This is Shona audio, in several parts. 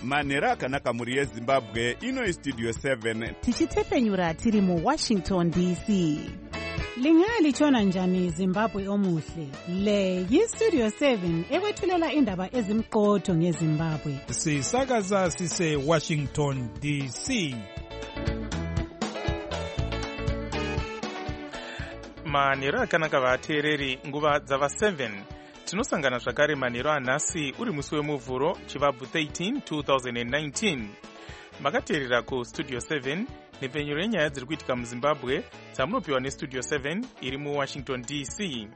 manhero akanaka mhuri yezimbabwe. Ino istudio 7 tichitefenyura tiri muWashington DC. Lingalitshona njani Zimbabwe omuhle? Le yistudio 7 ekwethulela indaba ezimqotho ngeZimbabwe. Sisakaza sise Washington DC. Manhero akanaka vateereri, nguva dzava 7 tinosangana zvakare manhero anhasi uri musi wemuvhuro chivabvu 13 2019. Makateerera kustudio 7 nepfenyuro yenyaya dziri kuitika muZimbabwe dzamunopiwa nestudio 7 iri muWashington DC.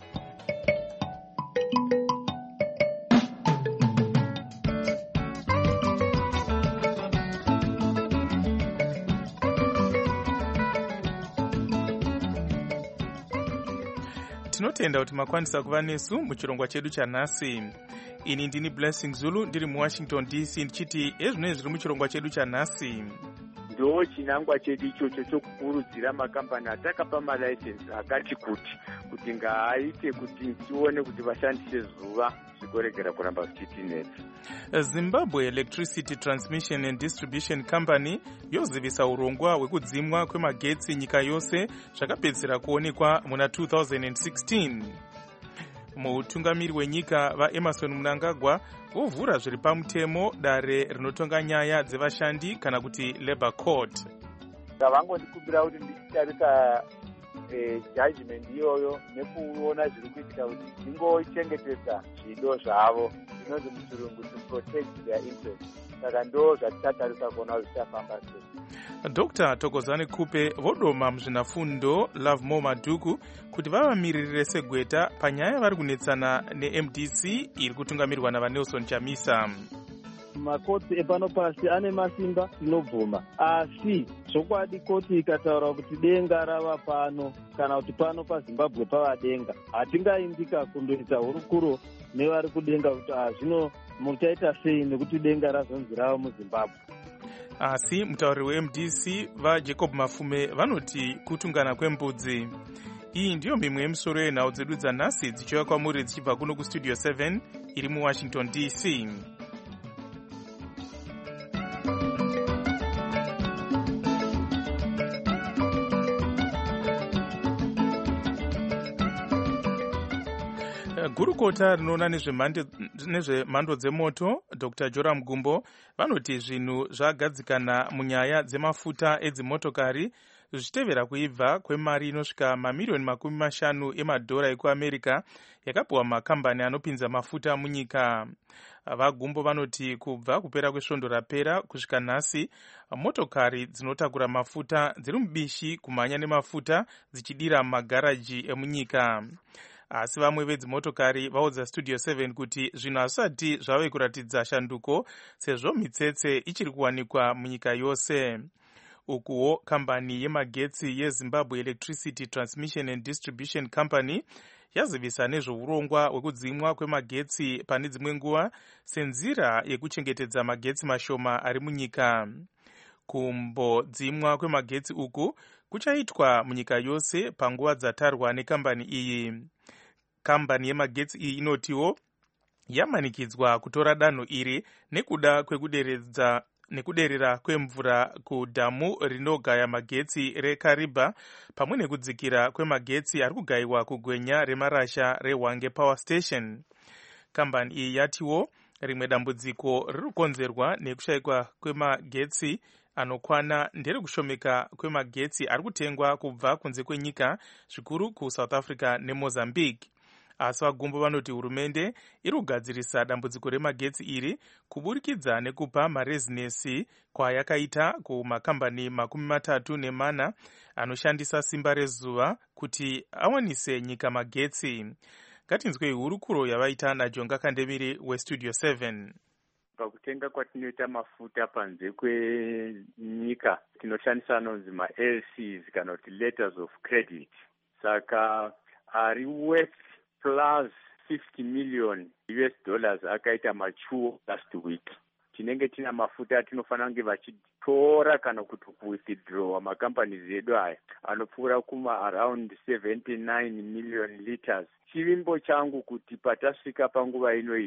Tinotenda kuti makwanisa kuva nesu muchirongwa chedu chanhasi. Ini ndini Blessing Zulu ndiri muWashington DC ndichiti ezvinoi zviri muchirongwa chedu chanhasi. Ndo chinangwa chedu ichocho chokukurudzira makambani atakapa malaisensi akati kuti ngaaite kuti tione kuti vashandise zuva zvikoregera kuramba zvichitinetsa. Zimbabwe Electricity Transmission and Distribution Company yozivisa urongwa hwekudzimwa kwemagetsi nyika yose zvakapedzera kuonekwa muna 2016. Mutungamiri wenyika vaEmerson Mnangagwa vovhura zviri pamutemo dare rinotonga nyaya dzevashandi kana kuti Labour Court. Vangondikumbira kuti ndichitarisa judgment iyoyo nekuona zviri kuitika kuti ndingochengetedza zvido zvavo zvinonzi muchirungu to protect their interest. Saka ndo zvatichatarisa kuona kuti zvichafamba sei. Dr. Thokozani Kupe vodoma muzvinafundo Lovemore Madhuku kuti vavamiririre segweta panyaya vari kunetsana neMDC iri kutungamirwa naVaNelson Chamisa. Makoti epano pasi ane masimba tinobvuma, asi zvokwadi koti ikataura kuti denga rava pano kana kuti pano paZimbabwe pava denga, hatingaindika kundoita hurukuro nevari kudenga kuti zvino muchaita sei nekuti denga razonzi rava muZimbabwe. Asi mutauri weMDC vaJacob Mafume vanoti kutungana kwembudzi. Iyi ndiyo mimwe yemisoro yenhau dzedu dzanhasi dzichiuya kwamuri dzichibva kuno kustudio 7 iri muWashington DC. Gurukota rinoona nezvemhando dzemoto Dr. Joram Gumbo vanoti zvinhu zvagadzikana munyaya dzemafuta edzimotokari zvichitevera kuibva kwemari inosvika mamiliyoni 50 emadhora ekuAmerica yakapiwa makambani anopinza mafuta munyika. VaGumbo vanoti kubva kupera kwesvondo rapera kusvika nhasi motokari dzinotakura mafuta dziri mubishi kumhanya nemafuta dzichidira mumagaraji emunyika. Asi vamwe vedzimotokari vaudza studio 7 kuti zvinhu hazvisati zvave kuratidza shanduko sezvo mitsetse ichiri kuwanikwa munyika yose. Ukuwo kambani yemagetsi yeZimbabwe Electricity Transmission and Distribution Company yazivisa nezvourongwa hwekudzimwa kwemagetsi pane dzimwe nguva senzira yekuchengetedza magetsi mashoma ari munyika. Kumbodzimwa kwemagetsi uku kuchaitwa munyika yose panguva dzatarwa nekambani iyi. Kambani yemagetsi iyi inotiwo yamanikidzwa kutora danho iri nekuda nekuderera kwemvura kudhamu rinogaya magetsi reKariba pamwe nekudzikira kwemagetsi ari kugayiwa kugwenya remarasha reHwange Power Station. Kambani iyi yatiwo rimwe dambudziko riri kukonzerwa nekushayikwa kwemagetsi anokwana ndere kushomeka kwemagetsi ari kutengwa kubva kunze kwenyika zvikuru kuSouth Africa neMozambique. Asi vaGumbo vanoti hurumende iri kugadzirisa dambudziko remagetsi iri kuburikidza nekupa marezinesi kwayakaita kumakambani 34 anoshandisa simba rezuva kuti awanise nyika magetsi. Ngatinzwei hurukuro yavaita naJonga Kandemiri westudio 7. Pakutenga kwatinoita mafuta panze kwenyika tinoshandisa anonzi maLCs kana kuti letters of credit. Saka ari worth plus 50 million US dollars akaita machuo last week. Tinenge tina mafuta atinofanira kunge vachitora kana kuti kuwithdraw makambani edu aya anopfuura kuma around 79 million liters. Chivimbo changu kuti patasvika panguva ino iyi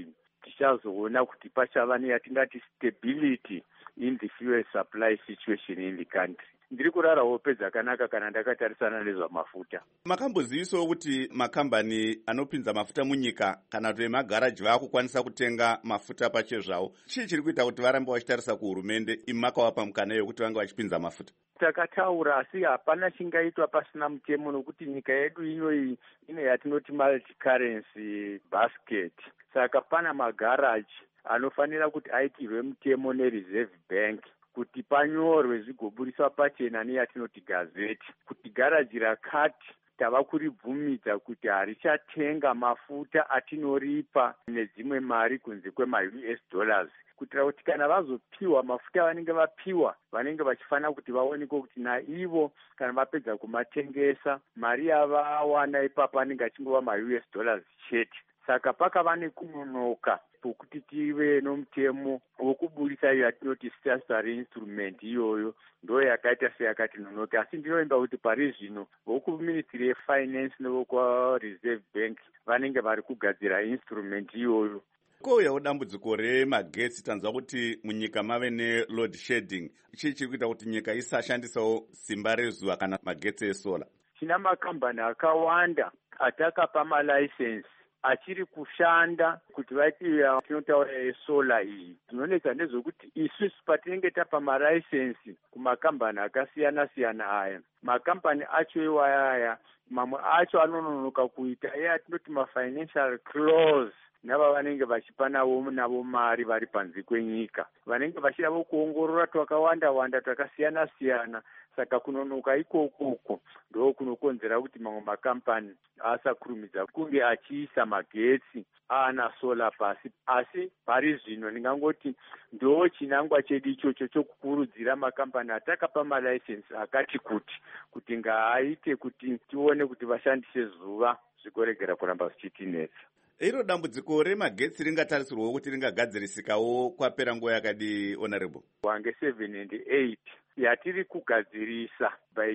tichazoona kuti pachava neyatingati stability in the fuel supply situation in the country. Ndiri kurara hope dzakanaka kana ndakatarisana nezvamafuta. Makambozivisawo kuti makambani anopinza mafuta munyika kana kuti vemagaraji vaakukwanisa kutenga mafuta pache zvavo. Chii chiri kuita kuti varambe vachitarisa kuhurumende imi makavapa mukana yokuti vange vachipinza mafuta? Takataura asi hapana chingaitwa pasina mutemo, nokuti nyika yedu inoyi ine yatinoti multi currency basket. Saka pana magaraji anofanira kuti aitirwe mutemo neReserve Bank kuti panyorwe zvigoburiswa pachena neyatinoti gazeti kuti garaji rakati tava kuribvumidza kuti harichatenga mafuta atinoripa nedzimwe mari kunze kwema-US dollars, kuitira kuti kana vazopiwa mafuta vanenge vapiwa vanenge vachifanira kuti vaonekwe kuti naivo kana vapedza kumatengesa mari yavawana ipapo anenge achingova ma-US dollars chete. Saka pakava nekunonoka pokuti tive nomutemo wokuburisa iyo yatinoti statutory instrument iyoyo ndo yakaita seyakati nonoka. Asi ndinoimba kuti pari zvino vokuministry yefinance nevokwaReserve Bank vanenge vari kugadzira instrument iyoyo. Kouyawo dambudziko remagetsi, tanzwa kuti munyika mave neload shedding. Chii chiri kuita kuti nyika isashandisawo simba rezuva kana magetsi esola? Tina makambani akawanda atakapa malaisensi achiri kushanda kuti vaitiya tinotaura yesola iyi. Tinonetsa ndezvokuti isusu patinenge tapa maraisensi kumakambani akasiyana siyana aya, makambani acho iwayaya mamwe acho anononoka kuita atinoti mafinancial clause nava vanenge vachipa navo mari vari panze kwenyika, vanenge vachida kuongorora twakawanda twakasiyana siyana. Saka kunonoka ikoko ndo kunokonzera kuti mamwe makambani asakurumidza kunge achiisa magetsi ana sola pasi. Asi pari zvino ndingangoti ndo chinangwa chedu ichocho chokukurudzira makambani atakapa malaisensi akati kuti ngaaite kuti tione kuti vashandise zuva zvigoregera kuramba zvichitinetsa. Iro dambudziko remagetsi ringatarisirwawo kuti ringagadzirisikawo kwapera nguva yakadi, honorable? Wange 7 and 8 yatiri kugadzirisa by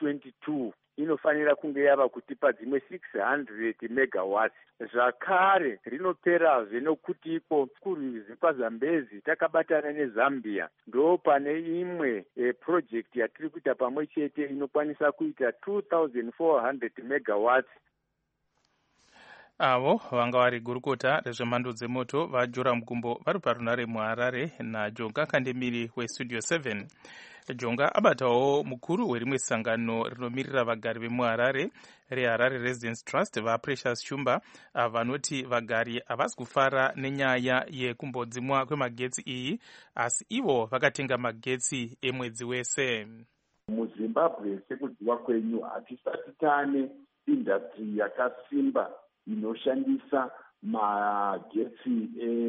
2022 inofanira kunge yava kutipa dzimwe 600 megawatts. Zvakare rinoperazve nokuti iko kurwizi kwaZambezi takabatana neZambia ndo pane imwe project yatiri kuita pamwe chete inokwanisa kuita 2400 megawatts. Avo vanga vari gurukota rezvemhando dzemoto vaJoram Mukumbo vari parunare muHarare naJonga Kandemiri weStudio 7. Jonga abatawo mukuru werimwe sangano rinomirira vagari vemuHarare reHarare Residence Trust vaPrecious Shumba vanoti vagari havasi kufara nenyaya yekumbodzimwa kwemagetsi iyi, asi ivo vakatenga magetsi emwedzi wese. MuZimbabwe sekudziwa kwenyu hatisati tane industry yakasimba inoshandisa magetsi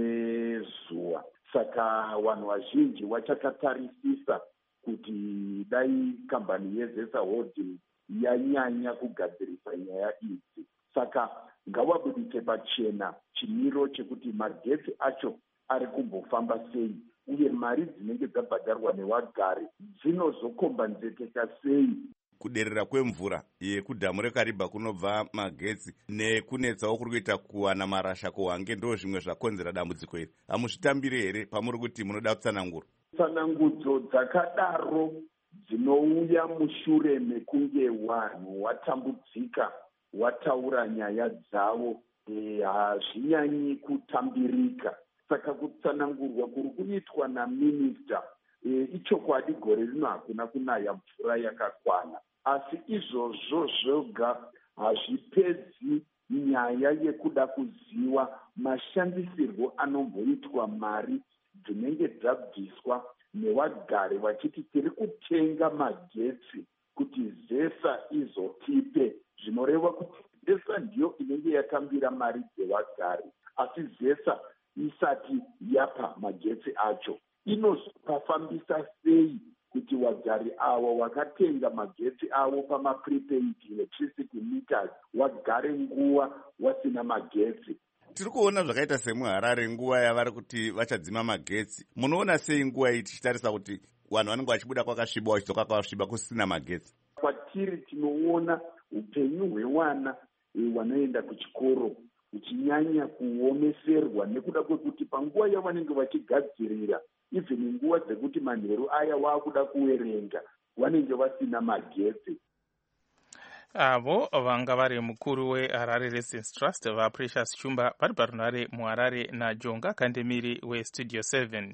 ezuva. Saka vanhu vazhinji vachakatarisisa kuti dai kambani yeZesa Holding yanyanya kugadzirisa nyaya idzi. Saka ngavabudise pachena chimiro chekuti magetsi acho ari kumbofamba sei uye mari dzinenge dzabhadharwa nevagari dzinozokombanzekeka sei. Kuderera kwemvura yekudhamu reKariba kunobva magetsi nekunetsawo kuri kuita kuwana marasha kuhwange ndo zvimwe zvakonzera dambudziko iri. Hamuzvitambire here pamuri kuti munoda kutsanangura? Tsanangudzo dzakadaro dzinouya mushure mekunge vanhu watambudzika wataura nyaya dzavo hazvinyanyi kutambirika. Saka kutsanangurwa kuri kuitwa naminista ichokwadi gore rino hakuna kunaya mvura yakakwana, asi izvozvo zvoga hazvipedzi nyaya yekuda kuziva mashandisirwo anomboitwa mari dzinenge dzabviswa nevagari vachiti tiri kutenga magetsi kuti Zesa izotipe. Zvinoreva kuti Zesa ndiyo inenge yatambira mari dzevagari, asi Zesa isati yapa magetsi acho. Inozopafambisa sei kuti vagari avo vakatenga magetsi avo pamaprepaid electricity meters vagare nguva vasina magetsi? Tiri kuona zvakaita semuHarare nguva yavari kuti vachadzima magetsi. Munoona sei nguva iyi tichitarisa kuti vanhu vanenge vachibuda kwakasviba vachidzoka kwakasviba kusina magetsi? Kwatiri tinoona upenyu hwevana vanoenda kuchikoro uchinyanya kuomeserwa nekuda kwekuti panguva yavanenge vachigadzirira even nguva dzekuti manheru aya waakuda kuverenga vanenge vasina magetsi. avo vanga vari mukuru weHarare Residence Trust vaPrecious Chumba vari parunhare muHarare naJonga Kandemiri weStudio 7.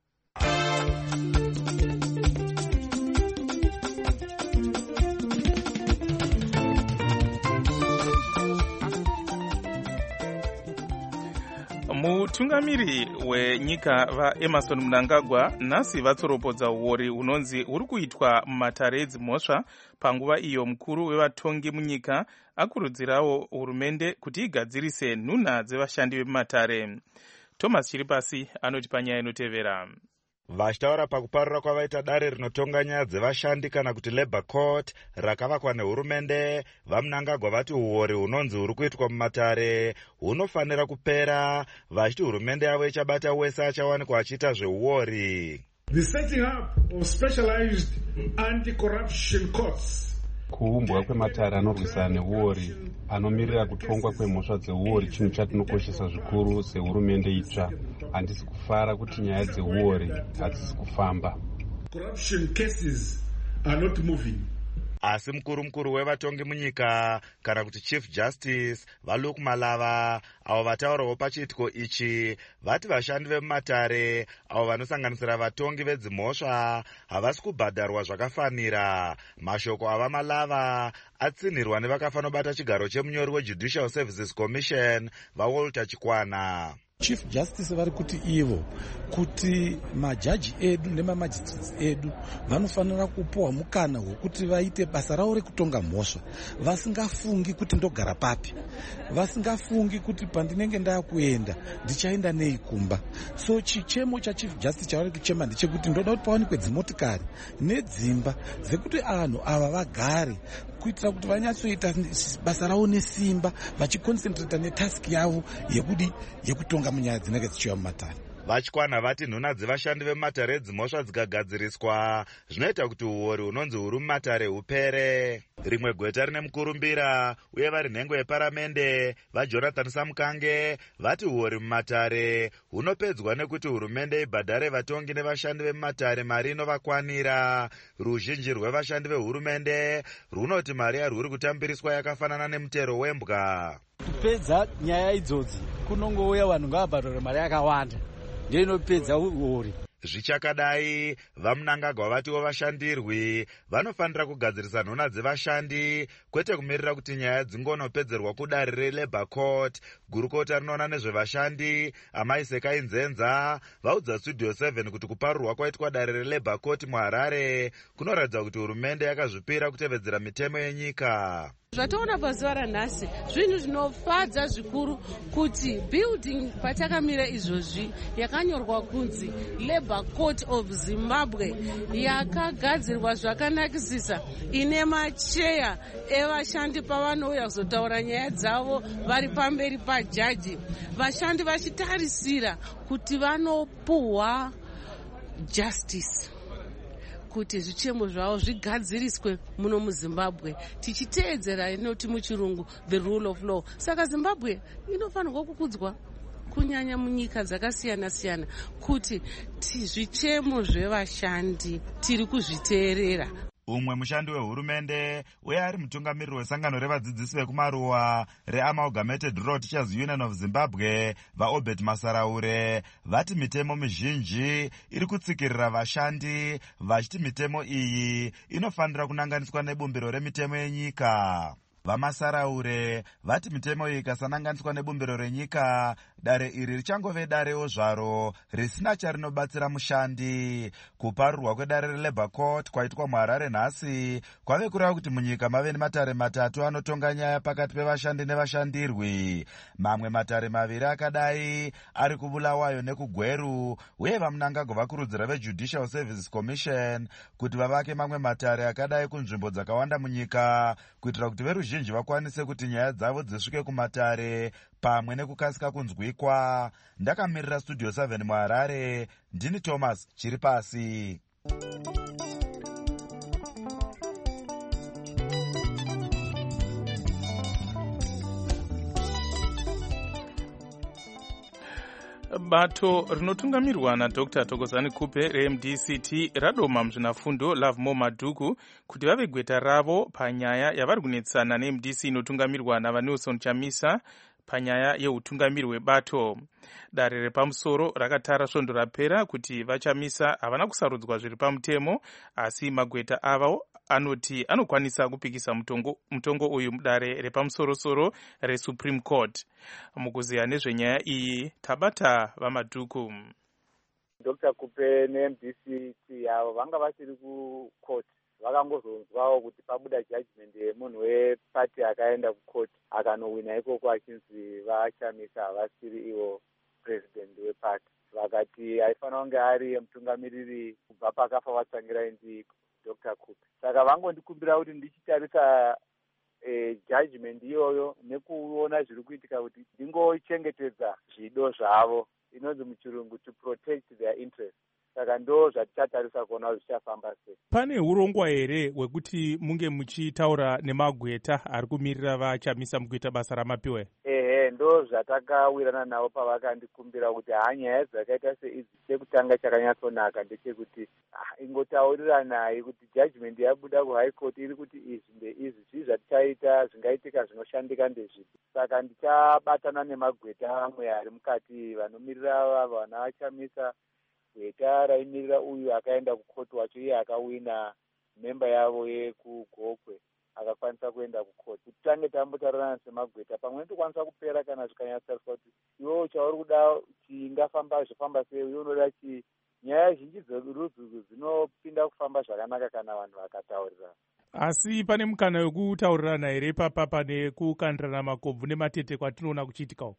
Mutungamiri wenyika vaEmerson Mnangagwa nhasi vatsoropodza uori hunonzi huri kuitwa mumatare edzimhosva panguva iyo mukuru wevatongi munyika akurudzirawo hurumende kuti igadzirise nhunha dzevashandi vemumatare. Thomas Chiripasi anoti panyaya inotevera. Vachitaura pakuparura kwavaita dare rinotonga nyaya dzevashandi kana kuti Labour Court rakavakwa nehurumende, vaMnangagwa vati uori hunonzi huri kuitwa mumatare hunofanira kupera, vachiti hurumende yavo ichabata wese achawanikwa achiita zveuori. The setting up of specialized anti-corruption courts, kuumbwa kwematare anorwisana neuori anomirira kutongwa kwemhosva dzeuori chinhu chatinokoshesa zvikuru sehurumende itsva. Handisi kufara kuti nyaya dzeuori hadzisi kufamba. Corruption cases are not moving. Asi mukuru wevatongi munyika kana kuti Chief Justice Valuku Malava avo vataurawo pachiitiko ichi vati vashandi vemumatare avo vanosanganisira vatongi vedzimhosva havasi kubhadharwa zvakafanira. Mashoko ava Malava atsinhirwa nevakafanobata chigaro chemunyori weJudicial Services Commission vaWalter Chikwana. Chief Justice vari kuti ivo kuti majaji edu nemamajistrates edu vanofanira kupuwa mukana wekuti vaite basa ravo rekutonga mhosva vasingafungi kuti ndogara papi, vasingafungi kuti pandinenge ndakuenda ndichaenda nei kumba. So chichemo chaChief Justice chavari kuchema ndechekuti ndoda kuti pawanikwe dzimotikari nedzimba dzekuti anhu ava vagare kuitira kuti vanyatsoita basa ravo nesimba vachiconcentrata netask yavo yekutonga munyaya dzinenge dzichiuya mumatare. Vachikwana vati nhunha dzevashandi vemumatare edzimhosva dzikagadziriswa zvinoita kuti uori hunonzi huri mumatare hupere. Rimwe gweta rine mukurumbira uye vari nhengo yeparamende vaJonathan Samukange vati uori mumatare hunopedzwa nekuti hurumende ibhadhare vatongi nevashandi vemumatare mari inovakwanira. Ruzhinji rwevashandi vehurumende runoti mari yarwuri kutambiriswa yakafanana nemutero wembwa. Kupedza nyaya idzodzi kunongouya vanhu ngavabhadhare mari yakawanda ndiyo inopedza uori. Zvichakadai vaMnangagwa vatiwo vashandirwi vanofanira kugadzirisa nhunha dzevashandi kwete kumirira kuti nyaya dzingonopedzerwa kudare reLabour Court. Gurukota rinoona nezvevashandi Amai Sekai Nzenza vaudza Studio 7 kuti kuparurwa kwaitwa dare reLabour Court muHarare kunoratidza kuti hurumende yakazvipira kutevedzera mitemo yenyika. Zvatoona pazuva ranhasi zvinhu zvinofadza zvikuru kuti building patakamira izvozvi yakanyorwa kunzi Labour Court of Zimbabwe yakagadzirwa zvakanakisisa ine macheya evashandi pavanouya kuzotaura nyaya dzavo vari pamberi pajaji, vashandi vachitarisira kuti vanopuhwa justice, kuti zvichemo zvavo zvigadziriswe muno muZimbabwe tichiteedzera inoti muchirungu the rule of law. Saka Zimbabwe inofanirwa kukudzwa kunyanya munyika dzakasiyana siyana kuti zvichemo zvevashandi tiri kuzviteerera. Umwe mushandi wehurumende uye ari mutungamiriri wesangano revadzidzisi vekumaruwa reAmalgamated Rural Teachers Union of Zimbabwe vaObert Masaraure vati mitemo mizhinji iri kutsikirira vashandi, vachiti mitemo iyi inofanira kunanganiswa nebumbiro remitemo yenyika. VaMasaraure vati mitemo iyi ikasananganiswa nebumbiro renyika, dare iri richangove darewo zvaro risina charinobatsira mushandi. Kuparurwa kwedare reLabour Court kwaitwa muHarare nhasi kwave kureva kuti munyika mave nematare matatu anotonga nyaya pakati pevashandi nevashandirwi. Mamwe matare maviri akadai ari kuBulawayo nekuGweru, uye vaMnangagwa vakurudzira veJudicial Services Commission kuti vavake mamwe matare akadai kunzvimbo dzakawanda munyika kuitira kuti veruzhinji vakwanise kuti nyaya dzavo dzisvike kumatare pamwe nekukasika kunzwikwa. Ndakamirira Studio 7 muHarare, ndini Thomas Chiripasi. Bato rinotungamirwa naDr Thokozani Kupe reMDCT radoma muzvinafundo Lovemore Madhuku kuti vave gweta ravo panyaya yavari kunetsana neMDC inotungamirwa navaNelson Chamisa panyaya yeutungamiri hwebato. Dare repamusoro rakatara svondo rapera kuti vaChamisa havana kusarudzwa zviri pamutemo, asi magweta avo anoti anokwanisa kupikisa mutongo uyu mudare repamusoro-soro reSupreme Court. Mukuziya nezvenyaya iyi tabata vaMadhuku. Dr. Kupe neMDCT yavo vanga vasiri kucourt, vakangozonzwawo kuti pabuda judgment yemunhu wepati akaenda kucourt akanowina ikoko achinzi vaChamisa havasiri ivo president wepati. Vakati aifanira kunge ari mutungamiriri kubva pakafa vatsangira ndi Dr. Kupe. Saka vangondikumbira kuti ndichitarisa judgment iyoyo nekuona zviri kuitika kuti ndingochengetedza zvido zvavo, inonzi muchirungu to protect their interest. Saka ndo zvatichatarisa kuona zvichafamba sei. Pane urongwa here hwekuti munge muchitaura nemagweta ari kumirira vaChamisa mukuita basa ramapiwe? Ndo zvatakawirana navo pavakandikumbira kuti nyaya dzakaita seidzi, chekutanga chakanyatsonaka ndechekuti ingotaurira naye kuti judgment yabuda kuhigh court iri kuti izvi ndeizvi, zvii zvatichaita zvingaitika zvinoshandika ndezvipi. Saka ndichabatana nemagweta amwe ari mukati vanomirira vava vana vaChamisa, gweta raimirira uyu akaenda kukoti wacho iye akawina memba yavo yekugokwe akakwanisa kuenda kukoti. Kuti tange tambotaurana semagweta pamwe tokwanisa kupera kana zvikanyatsariswa kuti iwewo chauri kuda chingafamba zvifamba sei, uye unoda chi. Nyaya zhinji dzerudzi dzinopinda kufamba zvakanaka kana vanhu vakataurira. Asi pane mukana wekutaurirana here papa pane kukandirana makobvu nematete kwatinoona kuchiitikawo?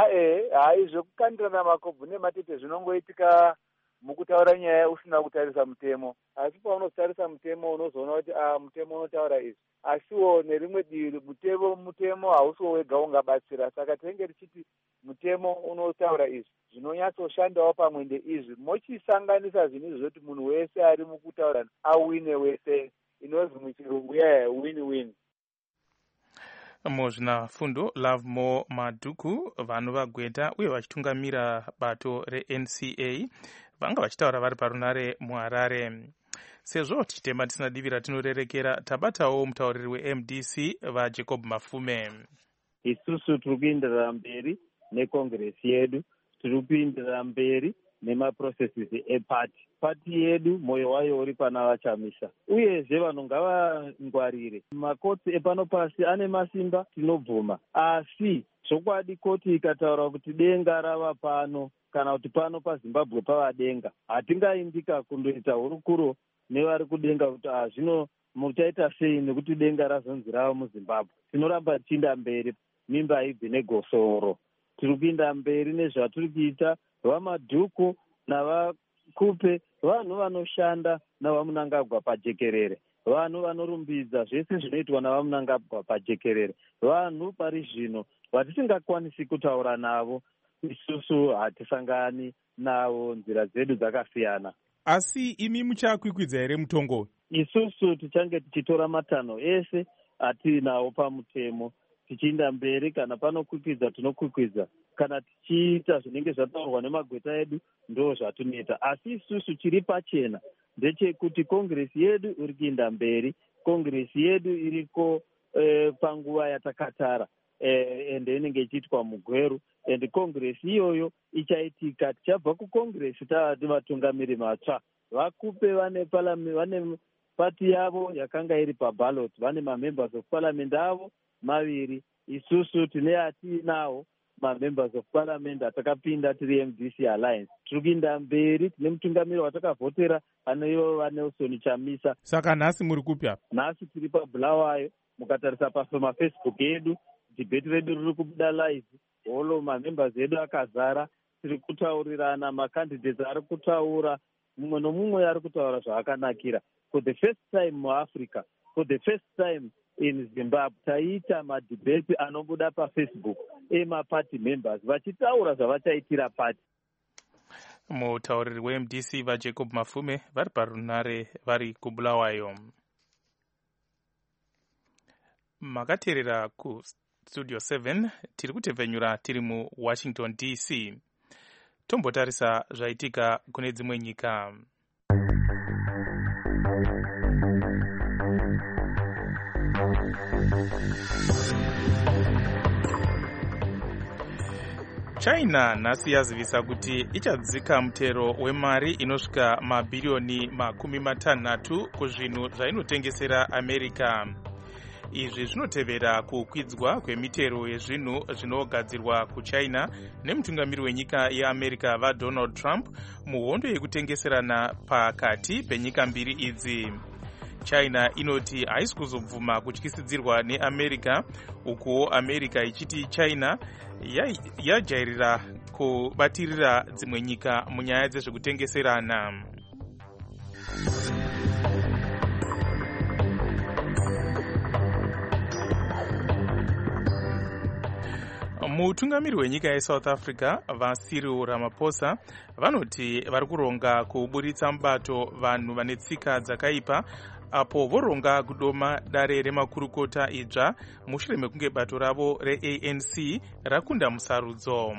Zvekukandirana makobvu nematete zvinongoitika mukutaura nyaya usina kutarisa mutemo. Asi paunotarisa mutemo unozoona kuti mutemo unotaura izvi, asiwo nerimwe divi mutemo hausiwo wega ungabatsira. Saka tinenge tichiti mutemo unotaura izvi, zvinonyatsoshandawo pamwe ndeizvi, mochisanganisa zvinhu zvoti munhu wese ari mukutaurana awine wese, inonzi muchirungu win-win. Muzvinafundo Lovemore Madhuku vanhu vagweta uye vachitungamira bato reNCA vanga vachitaura vari parunare muHarare. Sezvo tichitema tisina divi ratinorerekera, tabatawo mutauriri weMDC vaJacob Mafume. Isusu tiri kuenderera mberi nekongresi yedu, tiri kuenderera mberi nemaprocesses epati. Pati yedu moyo wayo uri pana vaChamisa, uyezve vanhu ngavangwarire. Makotsi epano pasi ane masimba, tinobvuma, asi zvokwadi koti ikataura kuti denga rava pano kana kuti pano paZimbabwe pava denga, hatingaindika kundoita hurukuro nevari kudenga kuti zvino muchaita sei nekuti denga razonzi rava muZimbabwe. Tinoramba tichienda mberi, mimba haibvi negosoro. Tiri kuenda mberi nezvatiri kuita. VaMadhuku navaKupe vanhu vanoshanda navaMunangagwa pajekerere, vanhu vanorumbidza zvese zvinoitwa navaMunangagwa pajekerere, vanhu pari zvino vatisingakwanisi kutaura navo. Isusu hatisangani navo, nzira dzedu dzakasiyana. Asi imi muchakwikwidza here mutongo? Isusu tichange tichitora matanho ese atinawo pamutemo, tichienda mberi. Kana panokwikwidza tinokwikwidza, kana tichiita zvinenge zvataurwa nemagweta edu ndo zvatinoita. Asi isusu chiri pachena ndechekuti kongresi yedu iri kuenda mberi, kongresi yedu iriko panguva yatakatara, ende inenge ichiitwa muGweru, ende kongresi iyoyo ichaitika. Tichabva kukongresi tavati vatungamiri matsva. VaKupe vane pati yavo yakanga iri paballot, vane mamembers of parliament avo maviri. Isusu tine atinawo mamembers of parliament atakapinda tiri MDC Alliance. Tiri kuenda mberi, tine mutungamiri watakavhotera aneivo vaNelson Chamisa. Saka nhasi muri kupi apa? Nhasi tiri paBulawayo. Mukatarisa pafacebook yedu, debate redu riri kubuda live, holo mamembers edu akazara. Tiri kutaurirana, macandidates ari kutaura, mumwe nomumwe ari kutaura zvaakanakira. For the first time muAfrica, for the first time in Zimbabwe, taita madebate anobuda paFacebook emaparty members vachitaura zvavachaitira party. Mutauriri weMDC vaJacob Mafume vari parunare vari kuBulawayo. Makateerera ku Studio 7 tiri kutevhenyura tiri muWashington DC. tombotarisa zvaitika kune dzimwe nyika. China nhasi yazivisa kuti ichadzika mutero wemari inosvika mabhiriyoni 60 kuzvinhu zvainotengesera America. Izvi zvinotevera kukwidzwa kwemitero yezvinhu zvinogadzirwa kuChina nemutungamiri wenyika yeAmerica vaDonald Trump muhondo yekutengeserana pakati penyika mbiri idzi. China inoti haisi kuzobvuma kutyisidzirwa neAmerica, uko America ichiti China yajairira kubatirira dzimwe nyika munyaya dzezvekutengeserana. Mutungamiri wenyika yeSouth Africa vaCyril Ramaphosa vanoti vari kuronga kuburitsa mubato vanhu vane tsika dzakaipa apo voronga kudoma dare remakurukota idzva mushure mekunge bato ravo reANC rakunda musarudzo.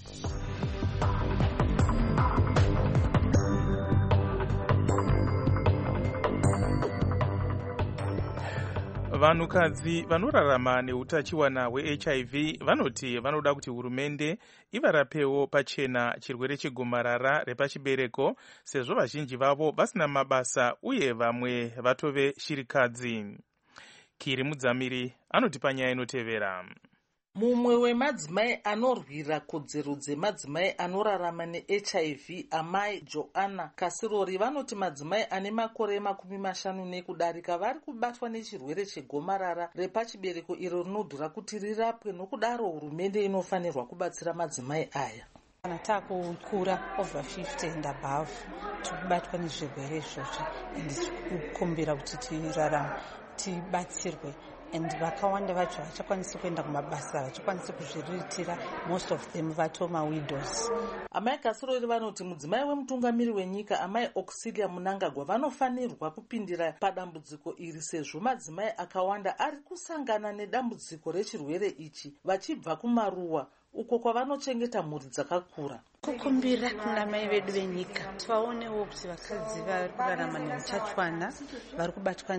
Vanhukadzi vanorarama neutachiwana hweHIV vanoti vanoda kuti hurumende ivarapewo pachena chirwere chegomarara repachibereko sezvo vazhinji vavo vasina mabasa uye vamwe vatove shirikadzi. Kiri Mudzamiri anoti panyaya inotevera. Mumwe wemadzimai anorwira kodzero dzemadzimai anorarama neHIV, amai Joanna Kasirori, vanoti madzimai ane makore 50 nekudarika vari kubatwa nechirwere chegomarara repachibereko iro rinodhura kuti rirapwe, nokudaro hurumende inofanirwa kubatsira madzimai aya. Kana takukura over 50 and above tikubatwa nezvirwere izvozvo ndikukumbira kuti tirarame tibatsirwe. And vakawanda vacho vachakwanisi kuenda kumabasa, vachakwanisi kuzviriritira, most of them vatoma widows. Amai Kasirori vanoti mudzimai wemutungamiri wenyika amai Auxilia Munangagwa vanofanirwa kupindira padambudziko iri sezvo madzimai akawanda ari kusangana nedambudziko rechirwere ichi vachibva kumaruwa uko kwavanochengeta mhuri dzakakura. Kukumbira kuna mai vedu venyika tivaonewo kuti vakadzi vari kurarama neutachiwana vari kubatwa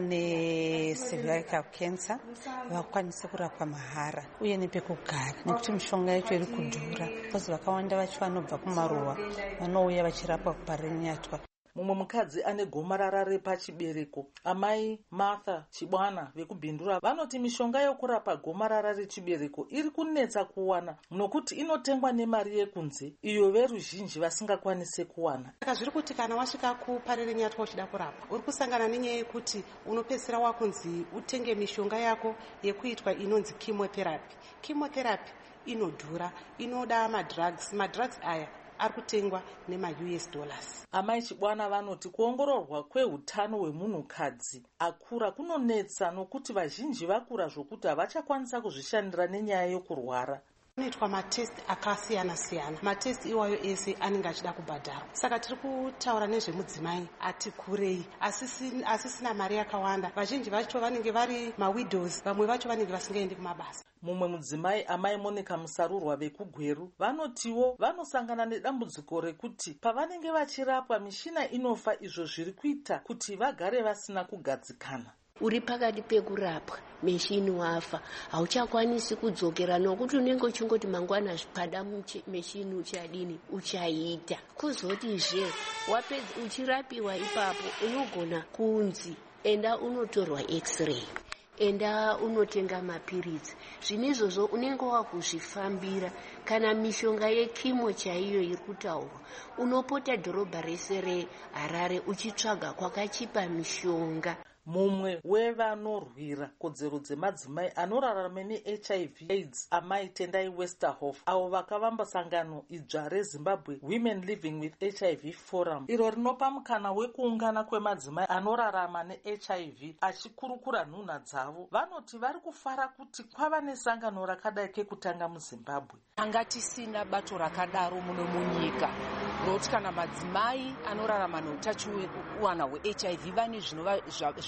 necervical cancer vakwanise kurapwa mahara uye nepekugara, nekuti mishonga yacho iri kudhura, kozi vakawanda vacho vanobva kumaruwa vanouya vachirapwa kuparinyatwa. Mumwe mukadzi ane gomarara repachibereko amai Martha Chibwana vekubhindura vanoti mishonga yokurapa gomarara rechibereko iri kunetsa kuwana nokuti inotengwa nemari yekunze iyo veruzhinji vasingakwanise kuwana. Saka zviri kuti kana wasvika kuparinyatwa uchida kurapwa uri kusangana nenyaya yekuti unopedzisira wakunzi utenge mishonga yako yekuitwa inonzi chemotherapy. Chemotherapy inodhura, inoda madrugs aya ari kutengwa nema-US dollars. Amai Chibwana vanoti kuongororwa kwehutano hwemunhukadzi akura kunonetsa nokuti vazhinji vakura zvokuti havachakwanisa kuzvishandira nenyaya yokurwara. Kunoitwa matest akasiyana-siyana, matest iwayo ese anenge achida kubhadharwa. Saka tiri kutaura nezvemudzimai ati kurei asisina mari yakawanda. Vazhinji vacho vanenge vari mawidows, vamwe vacho vanenge vasingaendi kumabasa. Mumwe mudzimai amai Monica Musarurwa vekugweru vanotiwo vanosangana nedambudziko rekuti pavanenge vachirapwa mishina inofa, izvo zviri kuita kuti vagare vasina kugadzikana. Uri pakati pekurapwa meshini wafa hauchakwanisi kudzokera nokuti unenge uchingoti mangwana zvipada meshini uchadini uchaita kuzotizve wapedza uchirapiwa ipapo unogona kunzi enda unotorwa x-ray, enda unotenga mapiritsi. Zvine izvozvo unenge wakuzvifambira. Kana mishonga yekimo chaiyo iri kutaurwa unopota dhorobha rese reHarare uchitsvaga kwakachipa mishonga. Mumwe wevanorwira kodzero dzemadzimai anorarama neHIV AIDS amai Tendai Westerhoff avo vakavamba sangano idzva reZimbabwe Women Living with HIV Forum iro rinopa mukana wekuungana kwemadzimai anorarama neHIV achikurukura nhunha dzavo, vanoti vari kufara kuti kwava nesangano rakadai kekutanga muZimbabwe. Anga tisina bato rakadaro muno munyika, nokuti kana madzimai anorarama neutachiwana hweHIV vane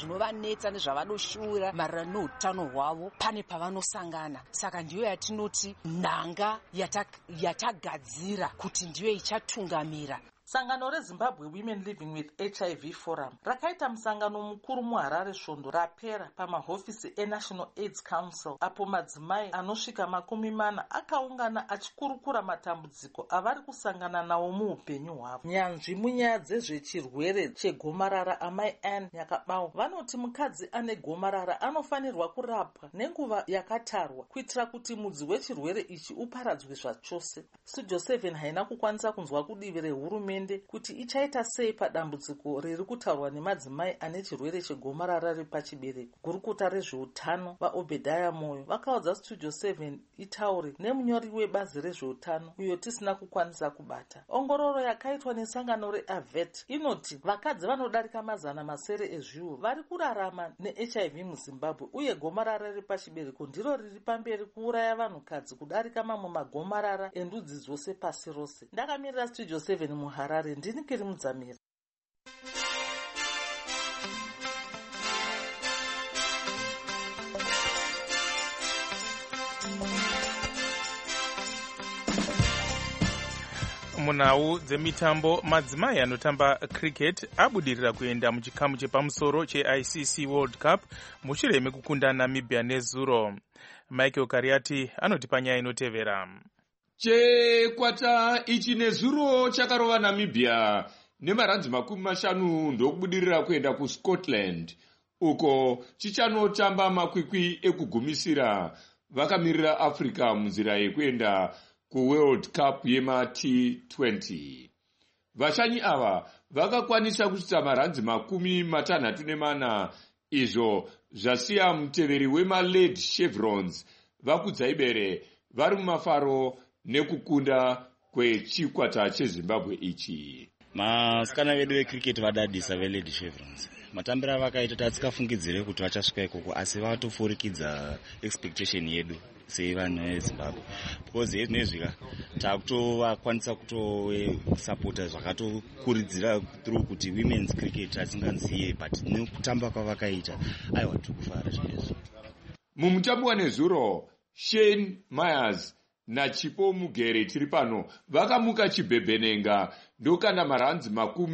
zvinovanetsa nezvavanoshuvira maererano neutano hwavo pane pavanosangana. Saka ndiyo yatinoti nhanga yatagadzira kuti ndiyo ichatungamira. Sangano reZimbabwe Women Living with HIV Forum rakaita musangano mukuru muHarare svondo rapera pamahofisi eNational AIDS Council, apo madzimai anosvika 40 akaungana achikurukura matambudziko avari kusangana nawo muupenyu hwavo. Nyanzvi munyaya dzezvechirwere chegomarara amai Anne Nyakabawo vanoti mukadzi ane gomarara anofanirwa kurapwa nenguva yakatarwa kuitira kuti mudzi wechirwere ichi uparadzwe zvachose. Studio 7 haina kukwanisa kunzwa kudivi rehurumende kuti ichaita sei padambudziko riri kutaurwa nemadzimai ane chirwere chegomarara repachibereko. Gurukuta rezveutano vaObedhaya Moyo vakaudza Studio 7 itaure nemunyori webazi rezveutano uyo tisina kukwanisa kubata. Ongororo yakaitwa nesangano reAVET inoti vakadzi vanodarika 700 ezviuru vari kurarama neHIV muZimbabwe, uye gomarara repachibereko ndiro riri pamberi kuuraya vanhukadzi kudarika mamwe magomarara endudzi dzose pasi rose. Ndakamirira Studio 7 muHarare, ndini Kiri Mudzamira. Munhau dzemitambo, madzimai anotamba cricket abudirira kuenda muchikamu chepamusoro cheICC World Cup mushure mekukunda Namibia nezuro. Michael Kariati anoti panyaya inotevera. Chekwata ichi nezuro chakarova Namibia nemaranzi 50 ndokubudirira kuenda kuScotland, uko chichanotamba makwikwi ekugumisira vakamirira Africa munzira yekuenda kuWorld Cup yema T20. Vashanyi ava vakakwanisa kusvitsa maranzi 64, izvo zvasiya muteveri wemaLed Chevrons vakudzaibere vari mumafaro nekukunda kwechikwata cheZimbabwe ichi. Masikana vedu vecricket vadadisa veLed Chevrons. Matambiro avakaita tatikafungidzire kuti vachasvika ikoko, asi vatofurikidza expectation yedu sevanhu veZimbabwe, because nezvika takutovakwanisa kutosapota zvakatokuridzira through kuti women's cricket atinganziye, but nekutamba kwavakaita aiwa tikufara chaizvo. Mumutambo wanezuro, Shane Myers naChipo Mugere tiri pano vakamuka chibhebhenenga ndokanda maranzi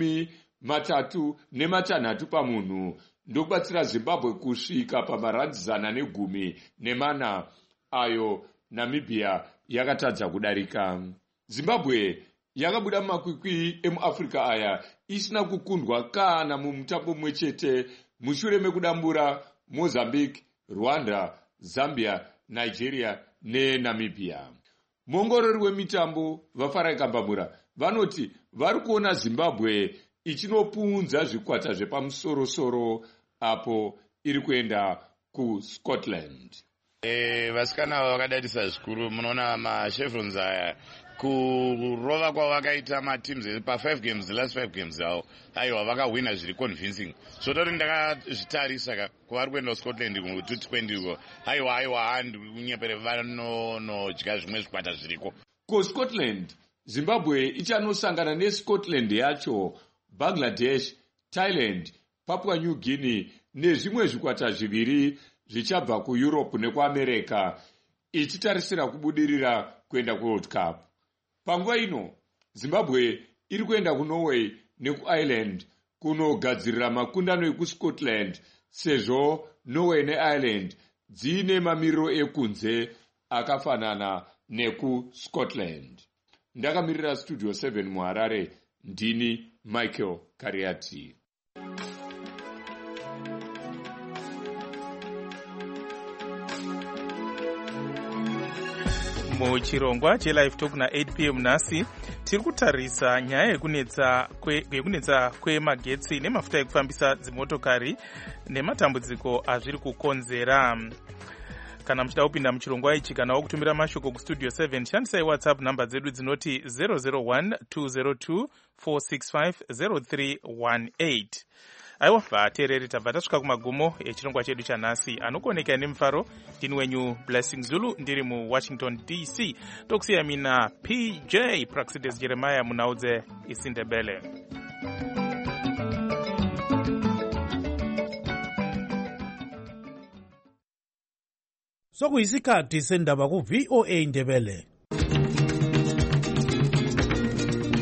36 pamunhu ndokubatsira Zimbabwe kusvika pamaranzi 114 ayo Namibia yakatadza kudarika. Zimbabwe yakabuda mumakwikwi emuAfrica aya isina kukundwa kana mumutambo mwechete mushure mekudambura Mozambique, Rwanda, Zambia, Nigeria neNamibia. Muongorori wemitambo vaFarai Kambamura vanoti vari kuona Zimbabwe ichinopunza zvikwata zvepamusoro-soro apo iri kuenda kuScotland. Vasikana vakadadisa zvikuru. Munoona maChevrons aya kurova kwavakaita mateams pa5 games, the last 5 games avo aiwa vakawina zviri convincing. Zvotori ndakazvitarisa kuvari kuenda kuScotland mu2020 aiwa handiunyepere vanodya zvimwe zvikwata zviriko. KuScotland, Zimbabwe ichanosangana neScotland yacho, Bangladesh, Thailand, Papua New Guinea nezvimwe zvikwata zviviri zvichabva kuEurope nekuAmerica, ichitarisira kubudirira kuenda kuWorld Cup. Panguva ino, Zimbabwe iri kuenda kuNorway nekuIreland kunogadzirira makundano ekuScotland, sezvo Norway neIreland dziine mamiriro ekunze akafanana nekuScotland. Ndakamirira Studio 7 muHarare, ndini Michael Kariati. Muchirongwa cheLive Talk na8 p.m. nhasi tiri kutarisa nyaya yekunetsa kwemagetsi nemafuta ekufambisa dzimotokari nematambudziko azviri kukonzera. Kana muchida kupinda muchirongwa ichi kana wakutumira mashoko kustudio 7, shandisai WhatsApp namba dzedu dzinoti 001-202-465-0318. Aiwa, vateereri tabva tasvika kumagumo echirongwa chedu chanhasi. Anokuoneka nemufaro ndini wenyu Blessing Zulu, ndiri muWashington DC. Tokusiya mina PJ Praxides Jeremiah munhau dzeIsindebele. sokuyisikhathi sendaba ku-VOA Ndebele.